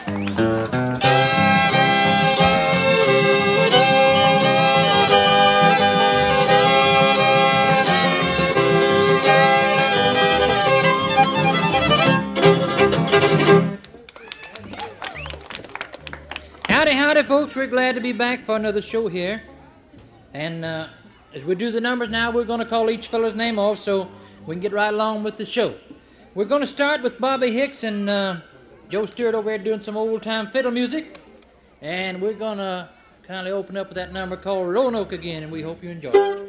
Howdy, folks. We're glad to be back for another show here. And as we do the numbers now, we're going to call each fellow's name off so we can get right along with the show. We're going to start with Bobby Hicks and Joe Stewart over here doing some old-time fiddle music. And we're going to kind of open up with that number called Roanoke again, and we hope you enjoy it.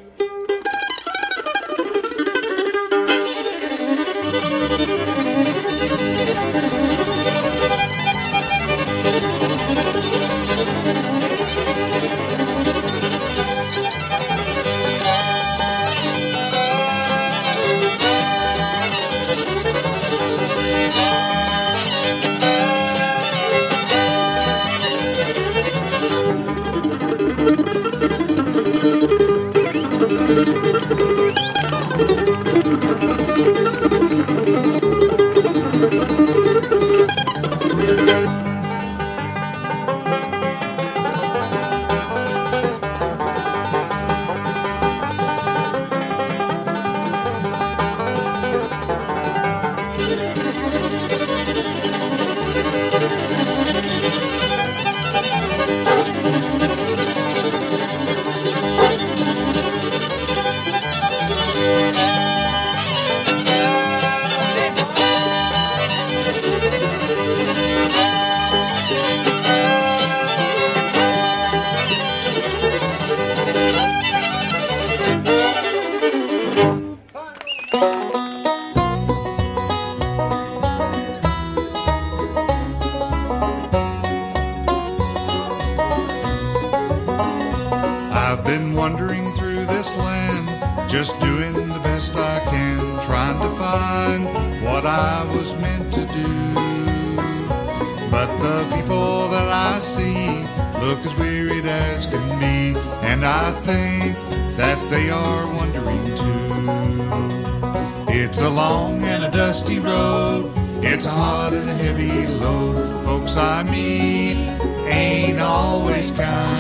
It's a hot and a heavy load. Folks I meet ain't always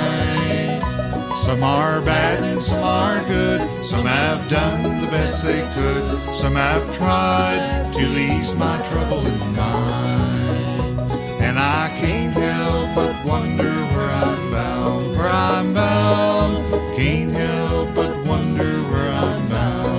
kind. Some are bad and some are good. Some have done the best they could. Some have tried to ease my trouble in mind. And I can't help but wonder where I'm bound. Where I'm bound. Can't help but wonder where I'm bound.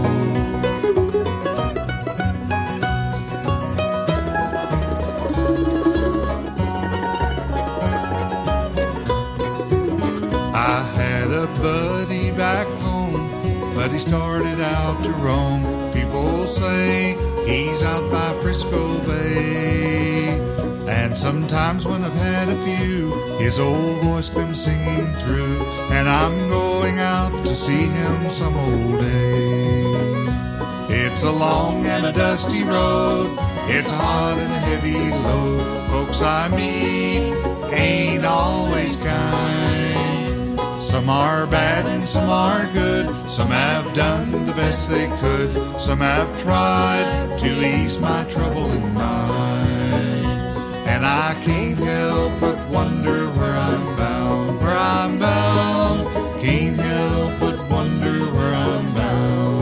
Buddy back home, but he started out to roam. People say he's out by Frisco Bay. And sometimes when I've had a few, his old voice comes singing through. And I'm going out to see him some old day. It's a long and a dusty road. It's a hot and a heavy load. Folks I meet ain't always kind. Some are bad and some are good. Some have done the best they could. Some have tried to ease my trouble in mind. And I can't help but wonder where I'm bound. Where I'm bound. Can't help but wonder where I'm bound.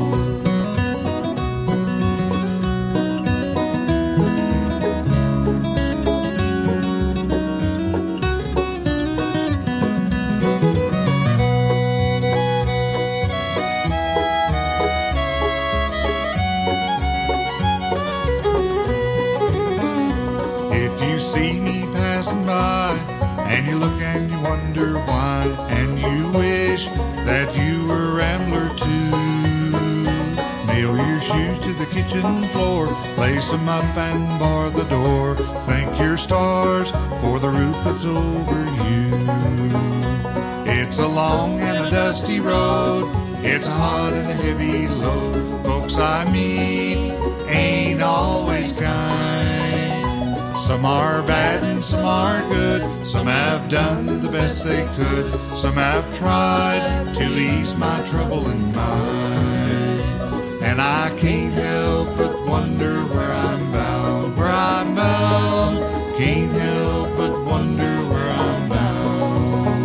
See me passing by, and you look and you wonder why, and you wish that you were a rambler too. Nail your shoes to the kitchen floor, lace them up and bar the door. Thank your stars for the roof that's over you. It's a long and a dusty road. It's a hot and a heavy load. Folks I meet ain't always kind. Some are bad and some are good. Some have done the best they could. Some have tried to ease my trouble in mind. And I can't help but wonder where I'm bound. Where I'm bound. can't help but wonder where I'm bound.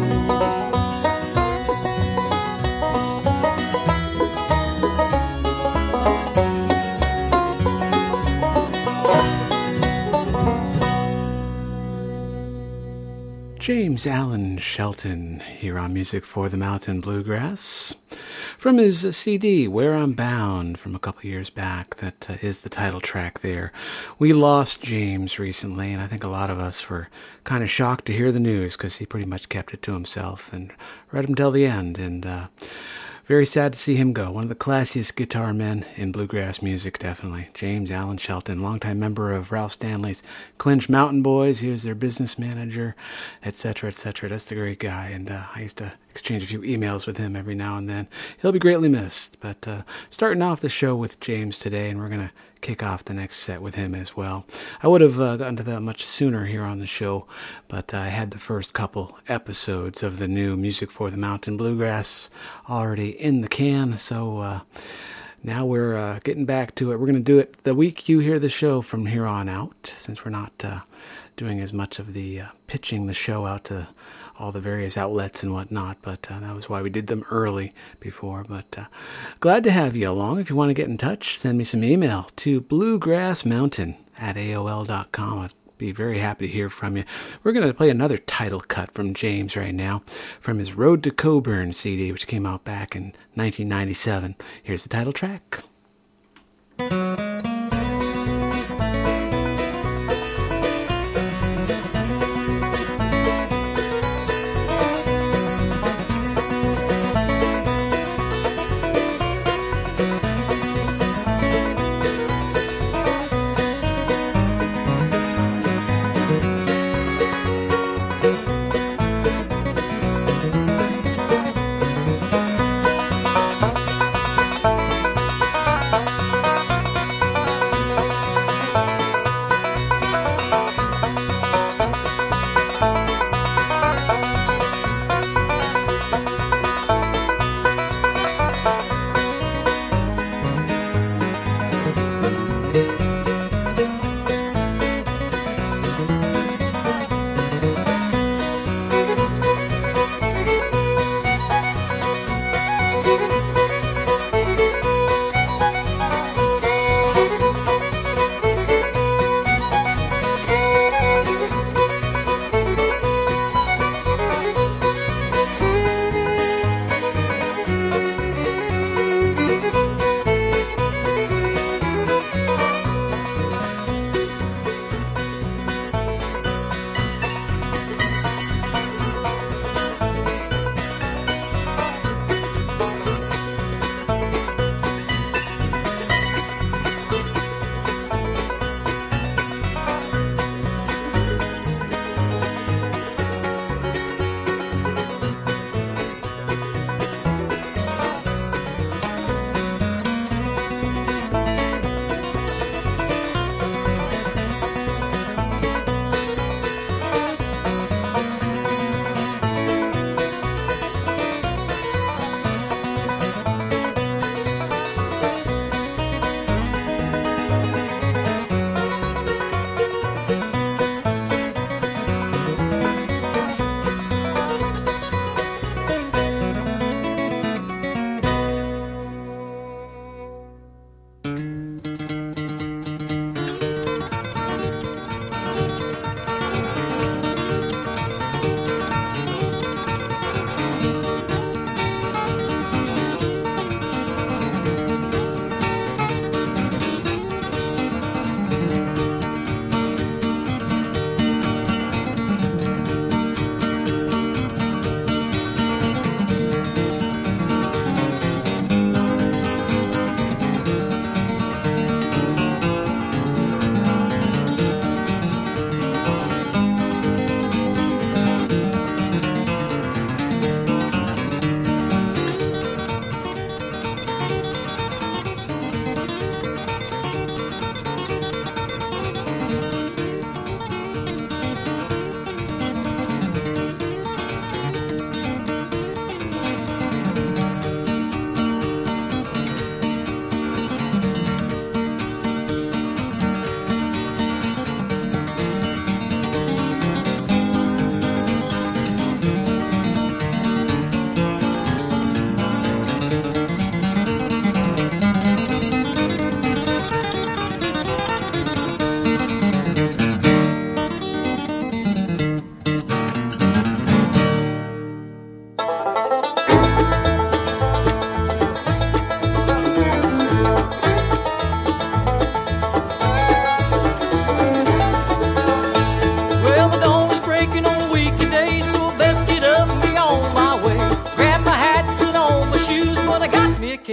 James Allen Shelton here on Music for the Mountain Bluegrass. From his CD, Where I'm Bound, from a couple years back, that is the title track there. We lost James recently, and I think a lot of us were kind of shocked to hear the news because he pretty much kept it to himself and read him till the end, and very sad to see him go. One of the classiest guitar men in bluegrass music, definitely. James Allen Shelton, longtime member of Ralph Stanley's Clinch Mountain Boys. He was their business manager, etc., etc. That's the great guy, and I used to exchange a few emails with him every now and then. He'll be greatly missed, but starting off the show with James today, and we're going to kick off the next set with him as well. I would have gotten to that much sooner here on the show, but I had the first couple episodes of the new Music for the Mountain Bluegrass already in the can, so now we're getting back to it. We're going to do it the week you hear the show from here on out, since we're not doing as much of the pitching the show out to all the various outlets and whatnot, but that was why we did them early before. But glad to have you along. If you want to get in touch, send me some email to bluegrassmountain@aol.com. I'd be very happy to hear from you. We're going to play another title cut from James right now, from his Road to Coburn CD, which came out back in 1997. Here's the title track.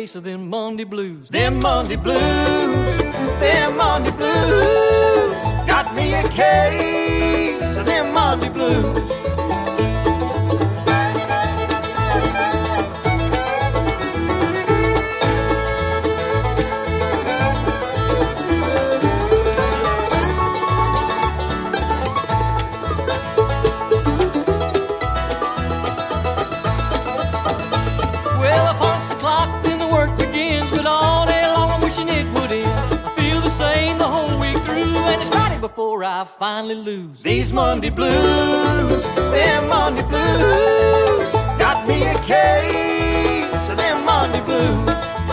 case of them Monday blues. Them Monday blues, them Monday blues. Got me a case of them Monday blues. Before I finally lose these Monday blues, them Monday blues. Got me a case of them Monday blues.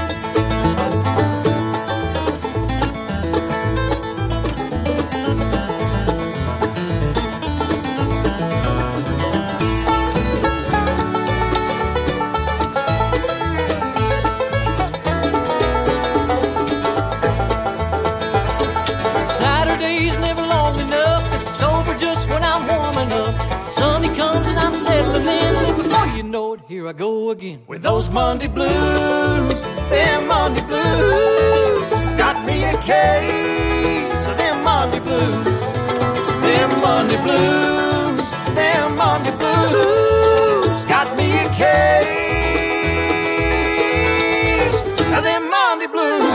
Here I go again with those Monday blues, them Monday blues. Got me a case of them Monday blues, them Monday blues, them Monday blues. Got me a case of them Monday blues.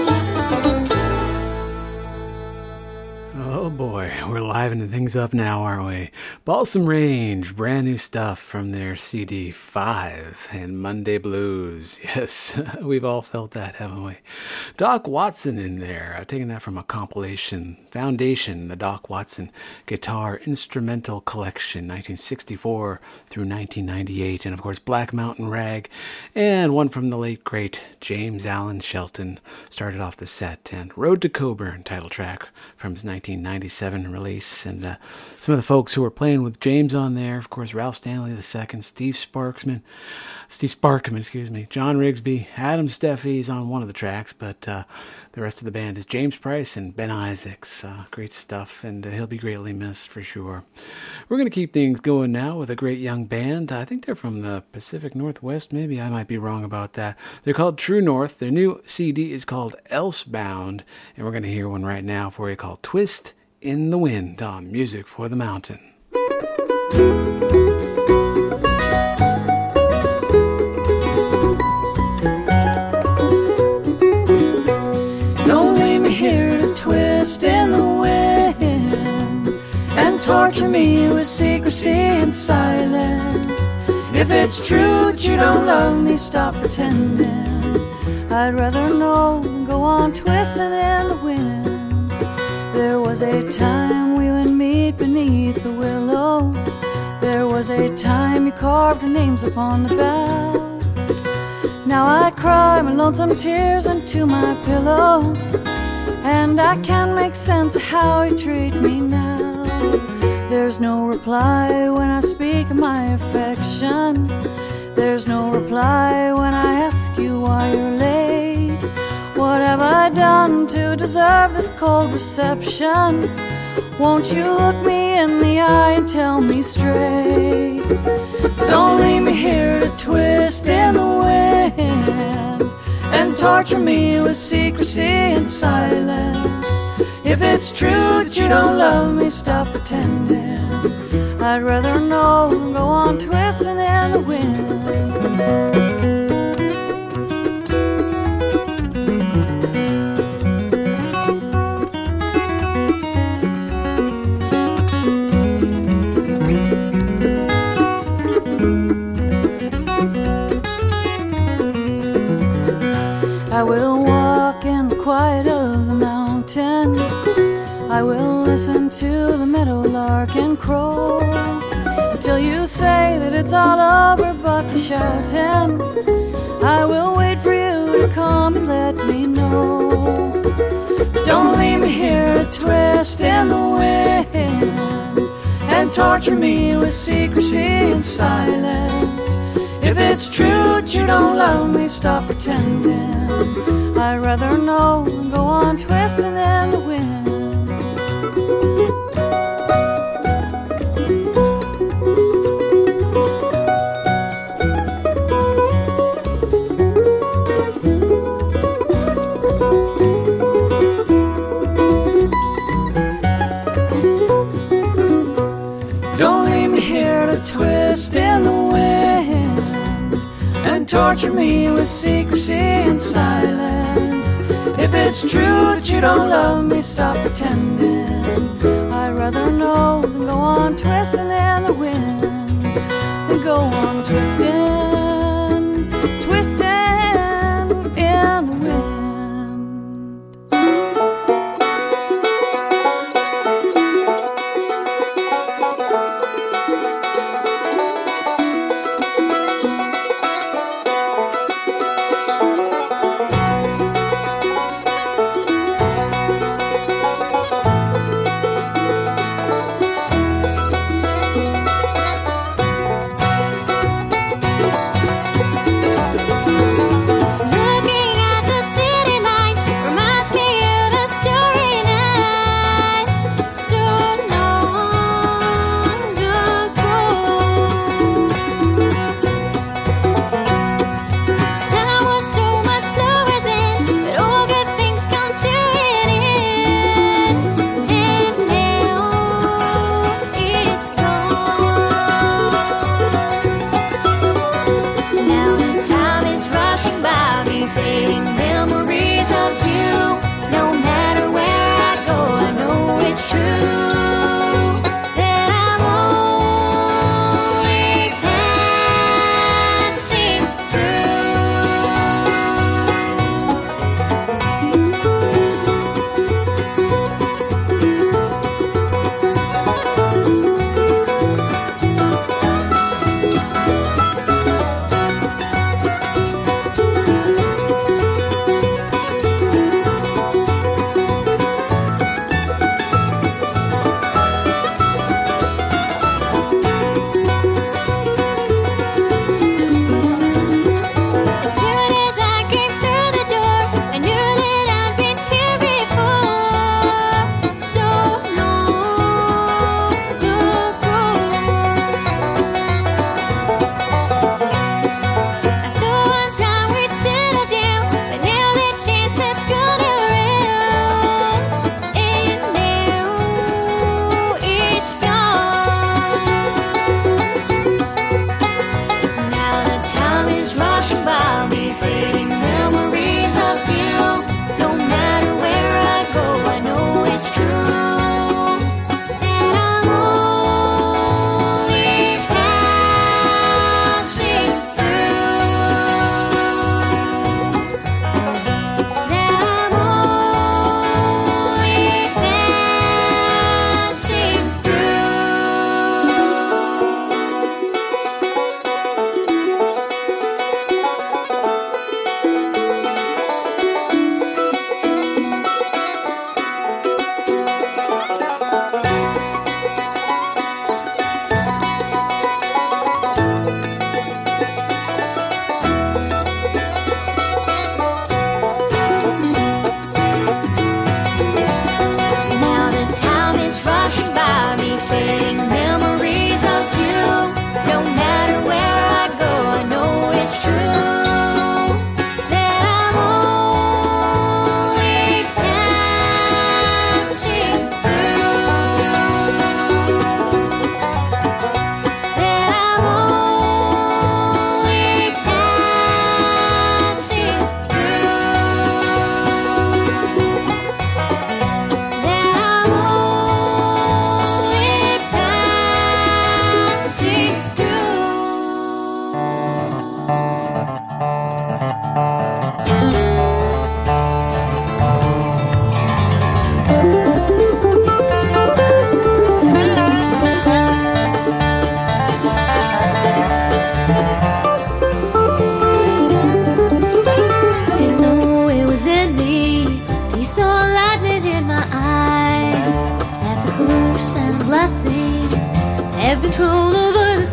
Oh boy, we're livening things up now, aren't we? Balsam Range, brand new stuff from their CD 5 and Monday Blues. Yes, we've all felt that, haven't we? Doc Watson in there. I've taken that from a compilation, Foundation, the Doc Watson Guitar Instrumental Collection, 1964 through 1998. And of course, Black Mountain Rag, and one from the late, great James Allen Shelton started off the set. And Road to Coburn, title track from his 1997 release. And some of the folks who were playing with James on there, of course, Ralph Stanley II, Steve Sparkman, John Rigsby, Adam Steffes on one of the tracks, but the rest of the band is James Price and Ben Isaacs. Great stuff, and he'll be greatly missed for sure. We're going to keep things going now with a great young band. I think they're from the Pacific Northwest, maybe. I might be wrong about that. They're called True North. Their new CD is called Elsebound, and we're going to hear one right now for you called Twist in the Wind on Music for the Mountain. Twist in the wind and torture me with secrecy and silence. If it's true that you don't love me, stop pretending. I'd rather know than go on twisting in the wind. There was a time we would meet beneath the willow. There was a time you carved our names upon the bough. Now I cry my lonesome tears into my pillow, and I can't make sense of how you treat me now. There's no reply when I speak of my affection. There's no reply when I ask you why you're late. What have I done to deserve this cold reception? Won't you look me in the eye and tell me straight? Don't leave me here to twist in the wind and torture me with secrecy and silence. If it's true that you don't love me, stop pretending. I'd rather know than go on twisting in the wind. I will walk in the quiet of the mountain. I will listen to the meadowlark and crow until you say that it's all over but the shouting. I will wait for you to come and let me know. Don't leave me here to twist in the wind and torture me with secrecy and silence. If it's true that you don't love me, stop pretending. I'd rather know than go on twisting in the wind. Don't leave me here to twist in the wind and torture me with secrecy and silence. If it's true that you don't love me, stop pretending. I'd rather know than go on twisting in the wind, than go on twisting, twisting in the wind. have control over the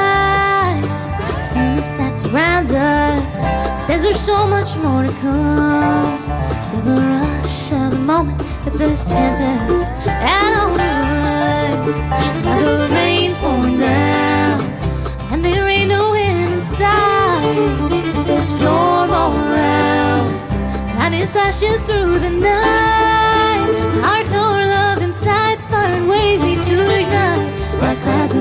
skies. Stillness that surrounds us says there's so much more to come. Feel the rush of the moment with this tempest out on the run. Now the rain's pouring down and there ain't no wind inside. This storm all around, lightning flashes through the night. Our torn love inside's fire and ways need to ignite. Like clouds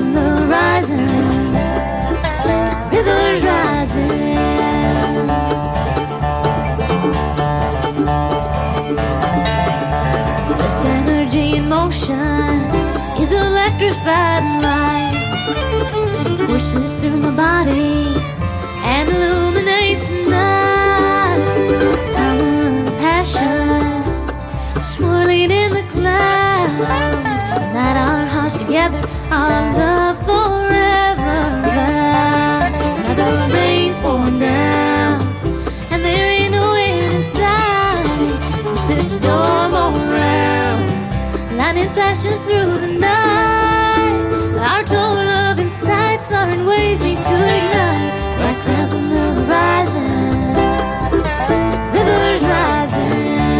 electrified light courses through my body and illuminates the night. Power of passion swirling in the clouds. Unite our hearts together, our love forever bound. Now the rain's pouring down, and there ain't no end in sight. With this storm all around, lightning flashes through the night. Our total love incites, fluttering ways me to ignite. Like clouds on the horizon, rivers rising.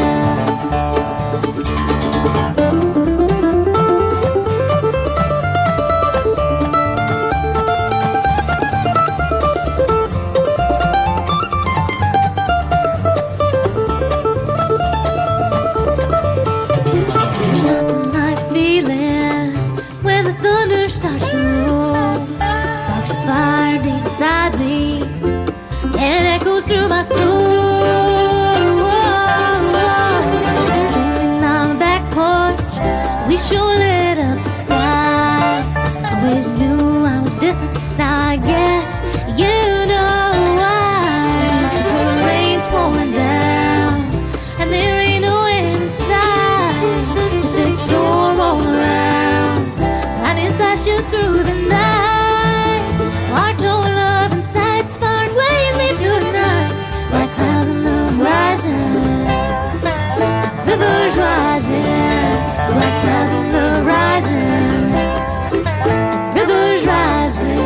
There's nothing like feeling when the thunder starts to roll. Sparks of fire deep inside me and echoes through my soul. Swimming on the back porch, we sure lit up the sky. Always knew I was different, now I guess you know why. 'Cause the rain's pouring down, and there ain't no end in sight. With this storm all around, lightning flashes through the night. Our total love and sights far ways me to ignite. Like clouds on the horizon, rivers rising. Like clouds on the horizon, rivers rising.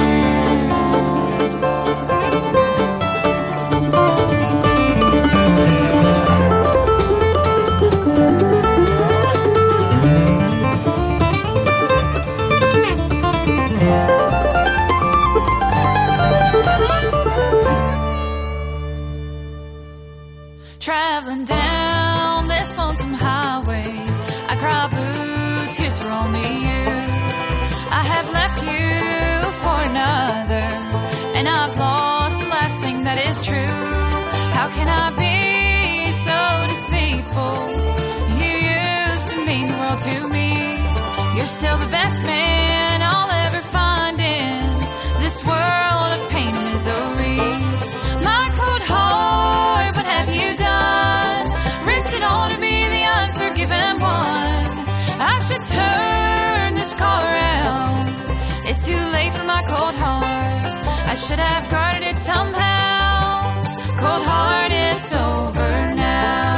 Traveling down this lonesome highway, I cry blue tears for only you. I have left you for another, and I've lost the last thing that is true. How can I be so deceitful? You used to mean the world to me. You're still the best man I'll ever find in this world of pain and misery. My cold heart, what have you done? Risked it all to be the unforgiven one. I should turn this car around. It's too late for my cold heart. I should have guarded it somehow. Cold heart, it's over now.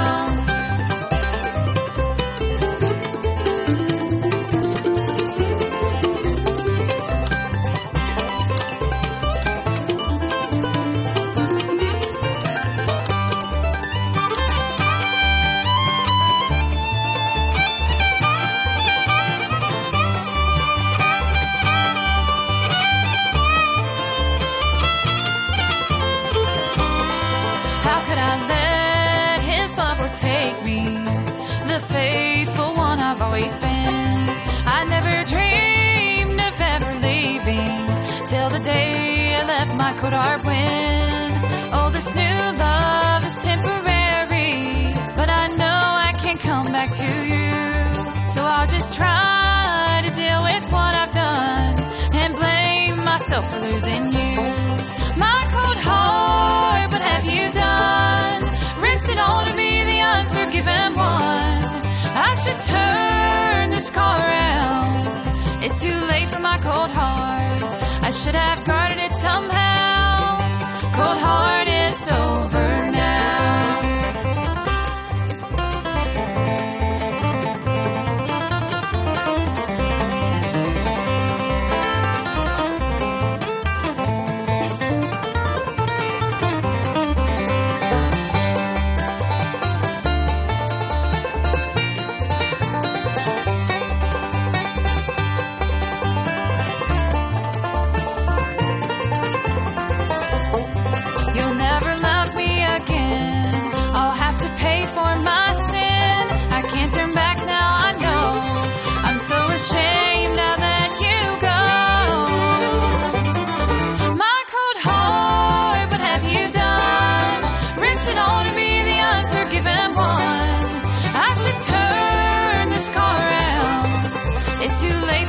How could I let his love overtake me? The faithful one I've always been. I never dreamed of ever leaving till the day I left my cold heart win. Oh, this new love is temporary, but I know I can't come back to you. So I'll just try to deal with what I've done and blame myself for losing you. My cold heart, what have you done? Risked it all to be the unforgiven one. I should turn this car around. It's too late for my cold heart. I should have guarded it somehow. Cold heart, it's over now.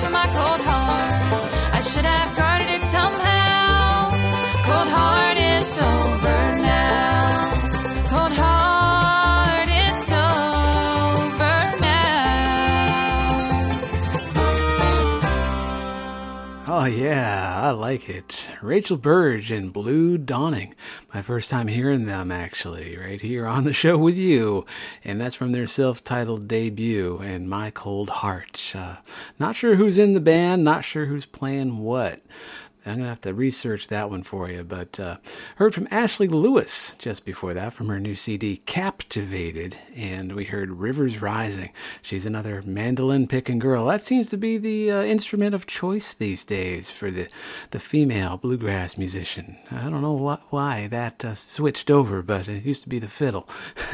to my cold heart. I should have guarded it somehow. Cold heart, it's over now. Cold heart, it's over now. Oh yeah, I like it. Rachel Burge and Blue Dawning. My first time hearing them, actually, right here on the show with you. And that's from their self-titled debut, and My Cold Heart. Not sure who's in the band, not sure who's playing what. I'm going to have to research that one for you, but heard from Ashley Lewis just before that from her new CD, Captivated, and we heard Rivers Rising. She's another mandolin-picking girl. That seems to be the instrument of choice these days for the female bluegrass musician. I don't know why that switched over, but it used to be the fiddle.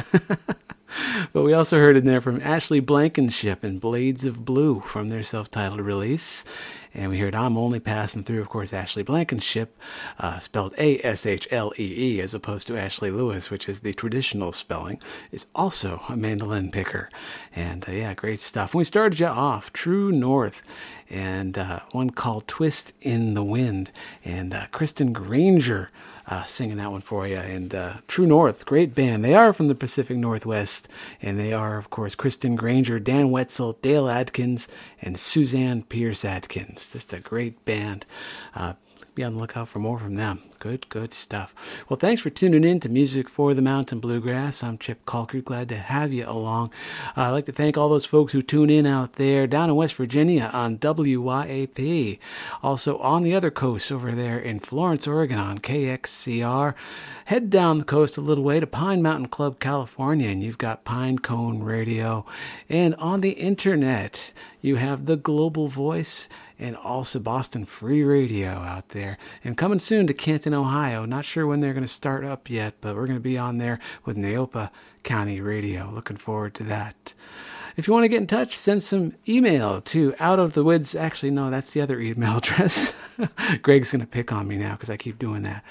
But we also heard in there from Ashley Blankenship and Blades of Blue from their self-titled release. And we heard I'm Only Passing Through, of course, Ashley Blankenship, spelled A-S-H-L-E-E, as opposed to Ashley Lewis, which is the traditional spelling, is also a mandolin picker. And yeah, great stuff. And we started you off, True North, and one called Twist in the Wind, and Kristen Granger singing that one for you. And True North, great band. They are from the Pacific Northwest, and they are, of course, Kristen Granger, Dan Wetzel, Dale Adkins, and Suzanne Pierce Adkins. Just a great band. Be on the lookout for more from them. Good stuff. Well, thanks for tuning in to Music for the Mountain Bluegrass. I'm Chip Calker. Glad to have you along. I'd like to thank all those folks who tune in out there down in West Virginia on WYAP. Also on the other coast over there in Florence, Oregon on KXCR. Head down the coast a little way to Pine Mountain Club, California, and you've got Pine Cone Radio. And on the internet, you have the Global Voice and also Boston Free Radio out there. And coming soon to Canton, Ohio. Not sure when they're going to start up yet, but we're going to be on there with Neopa County Radio. Looking forward to that. If you want to get in touch, send some email to Out of the Woods. Actually, no, that's the other email address. Greg's going to pick on me now because I keep doing that.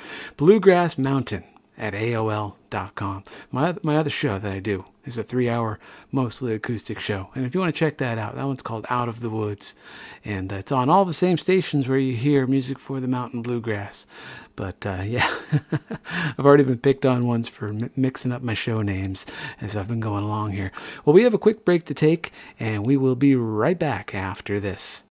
bluegrassmountain@AOL.com. My other show that I do is a 3-hour, mostly acoustic show. And if you want to check that out, that one's called Out of the Woods. And it's on all the same stations where you hear Music for the Mountain Bluegrass. But yeah, I've already been picked on once for mixing up my show names as I've been going along here. Well, we have a quick break to take, and we will be right back after this.